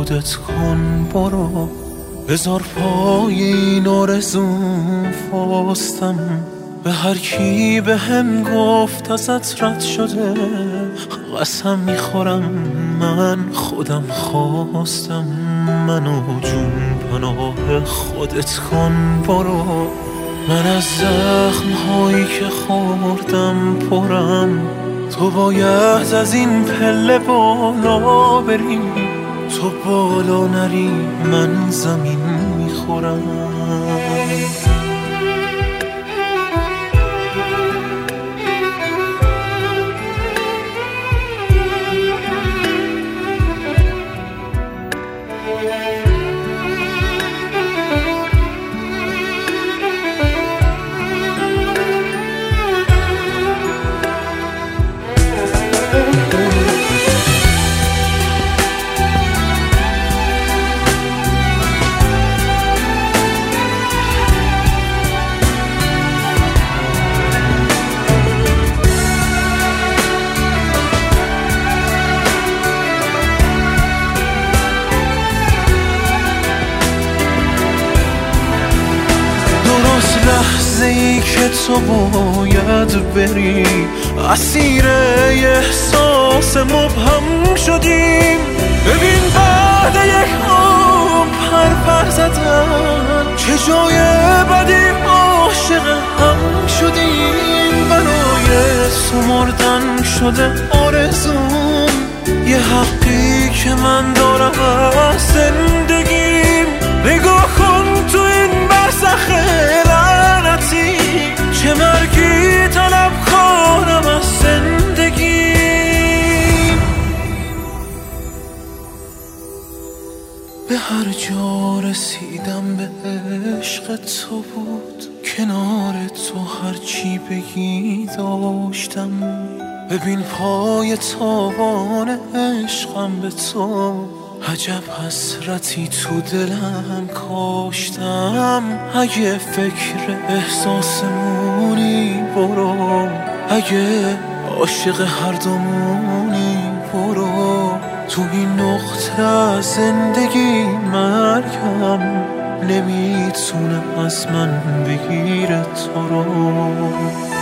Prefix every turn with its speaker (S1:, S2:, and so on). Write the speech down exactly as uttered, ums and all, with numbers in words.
S1: خودت کن برو، بذار پای این آرزوم فاستم. به هر کی به هم گفت ازت رد شده، قسم میخورم من خودم خواستم. منو جون پناه خودت کن برو، من از زخم هایی که خوردم پرم. تو باید از این پله بالا بری، تو بالا نری من زمین میخورم. لحظه ای که تو باید بری، اسیر احساس مبهم شدیم. ببین بعد یک عمر پر پر زدن، چه جای بدی عاشق هم شدیم. برای سمردن شده آرزوم، یه حقی که من دارم از زندگیم. نگاه کن تو این برزخ لعنتی، چه مرگی طلب کنم از زندگی. به هر جا رسیدم به عشق تو بود، کنار تو هرچی بگی داشتم. ببین پای تابان عشقم به تو، عجب حسرتی تو دلم کاشتم. اگه فکر احساسمونی برو، اگه عاشق هر دومونی برو. تو این نقطه از زندگی مرگم نمیتونه از من بگیره تو رو.